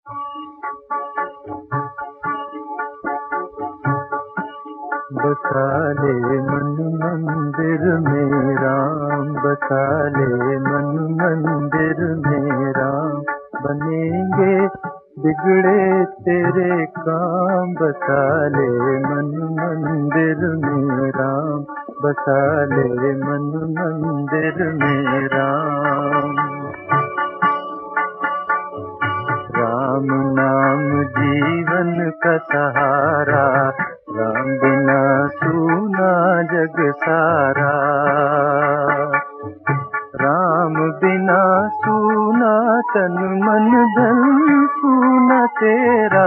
बसा ले मन मंदिर में राम, बसा ले मन मंदिर में राम, बनेंगे बिगड़े तेरे काम। बसा ले मन मंदिर में राम, बसा ले मन मंदिर में राम। राम नाम जीवन का सहारा, राम बिना सूना जग सारा। राम बिना सूना तन मन धन, सूना तेरा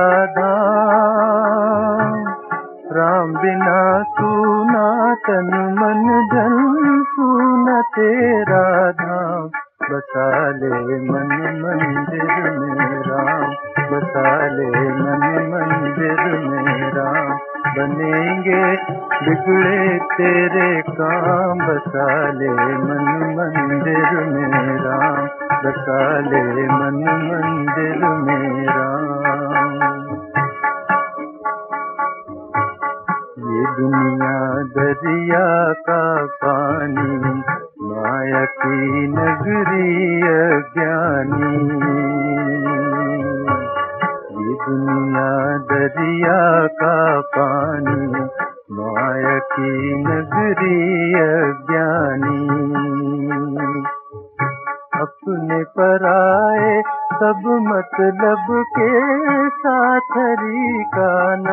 धाम। राम बिना सूना तन मन धन, सूना तेरा धाम। बसा ले मन मंदिर में राम, बसा ले मन मंदिर में राम, बनेंगे बिगड़े तेरे काम। बसा ले मन मंदिर में राम, बसा ले मन मंदिर में राम। ये दुनिया दरिया का पानी, माया की नगरी अज्ञानी। ये दुनिया दरिया का पानी, माया की नगरी अज्ञानी। अपने पराए सब मतलब के साथ हरि का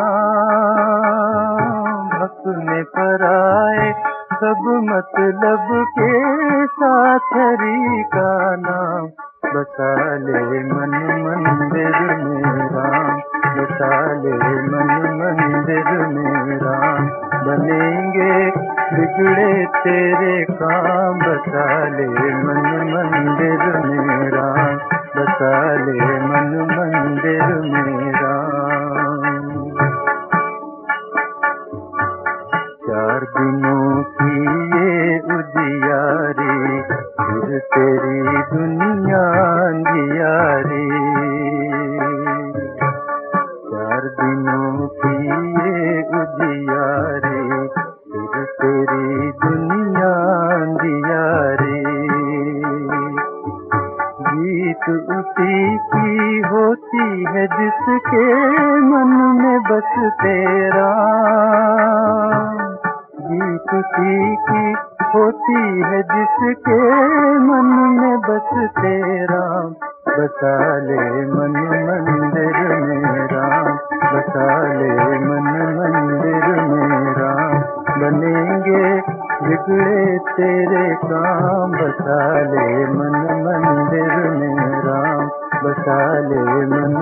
नाम। अपने पराए सब मतलब के साथ हरि का नाम। बसा ले मन मंदिर में राम, बसा ले मन मंदिर में राम, बनेंगे बिगड़े तेरे काम। बसा ले मन मंदिर में राम, बसा ले मन मंदिर में राम। चार दिनों की ये उजियारी, फिर तेरी दुनिया अंधियारी। चार दिनों की ये उजियारी, फिर तेरी दुनिया अंधियारी। गीत उसी की होती है जिसके मन में बस तेरा। गीत उसी की होती है जिसके मन में बस तेरा। बसा ले मन मंदिर में राम, बसा ले मन मंदिर में राम, बनेंगे बिगड़े तेरे काम। बसा ले मन मंदिर में राम, बसा ले मन